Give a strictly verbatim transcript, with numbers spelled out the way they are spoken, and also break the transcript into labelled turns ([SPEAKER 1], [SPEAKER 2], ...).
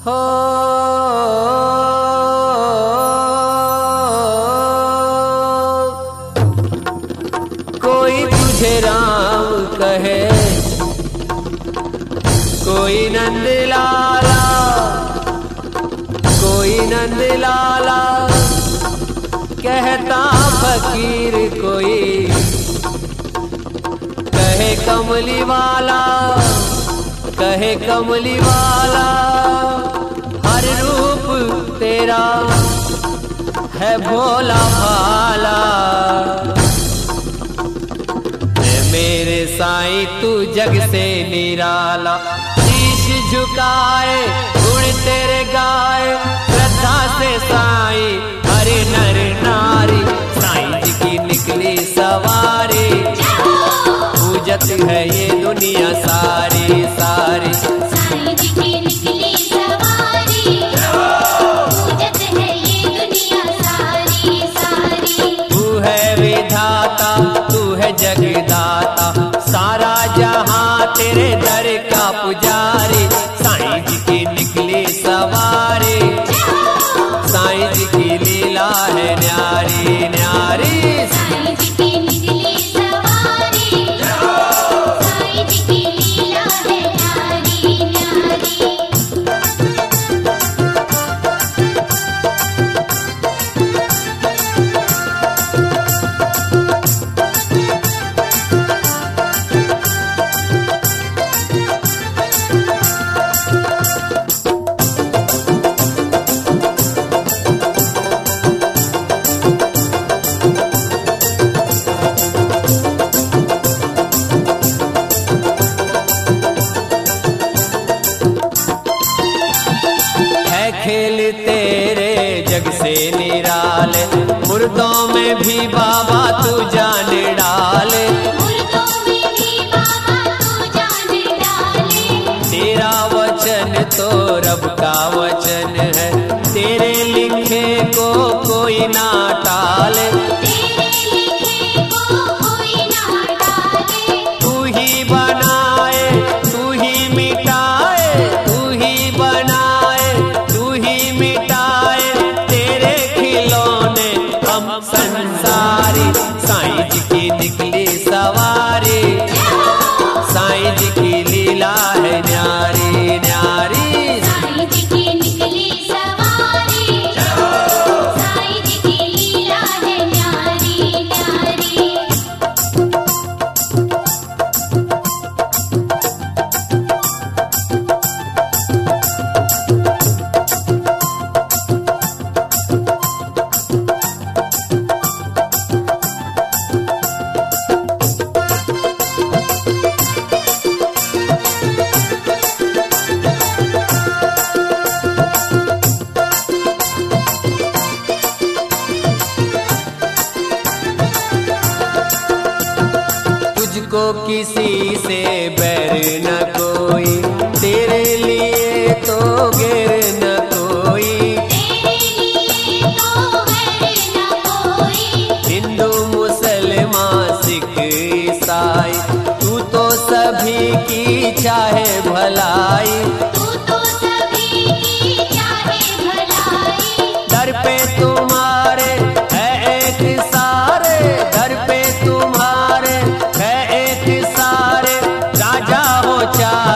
[SPEAKER 1] हो कोई तुझे राम कहे, कोई नंद लाला, कोई नंद लाला कहता फकीर, कोई कहे कमली वाला, कहे कमली वाला। हर रूप तेरा है भोला भाला। मेरे साईं तू जग से निराला, शीश झुकाए गुण तेरे गाए, श्रद्धा से साईं हरे नर नारी। साईं जी की निकली सवारी, पूजत है ये दुनिया सारी सारी।
[SPEAKER 2] साईं जी की निकली सवारी, पूजत है ये दुनिया सारी सारी।
[SPEAKER 1] तू है विधाता, तू है जगदाता, सारा जहां तेरे दर का पुजारी। साईं जी की निकली सवारी, साईं जी की लीला है न्यारी न्यारी।
[SPEAKER 2] साईं जी की निकली सवारी, साईं जी की लीला है न्यारी न्यारी।
[SPEAKER 1] खेल तेरे जग से निराले, मुर्दों में भी बाबा तू जान डाले।
[SPEAKER 2] मुर्दों में भी बाबा तू जान डाले।
[SPEAKER 1] तेरा वचन तो रब का वचन है, तेरे लिखे को कोई ना टाले।
[SPEAKER 2] तेरे लिखे को कोई ना डाले।
[SPEAKER 1] तू ही बनाए, तू ही मिटाए, तू ही बनाए, तू ही मिटाए, तेरे खिलौने हम संसारी। साईं जी की निकली सवारी, साईं जी की लीला है न्यारी न्यारी।
[SPEAKER 2] साईं जी की निकली सवारी, साईं जी की लीला है न्यारी न्यारी।
[SPEAKER 1] तुझको किसी से बैर न कोई, तेरे लिए तो गिर न कोई।
[SPEAKER 2] तेरे लिए तो गैर न कोई।
[SPEAKER 1] हिंदू मुसलमान सिख ईसाई, तू तो सभी की चाहे भलाई।
[SPEAKER 2] तू तो सभी की चाहे भलाई।
[SPEAKER 1] दर पे तुम्हारे है एक सारे, दर पे तुम्हारे है एक सारे। राजा हो चाहे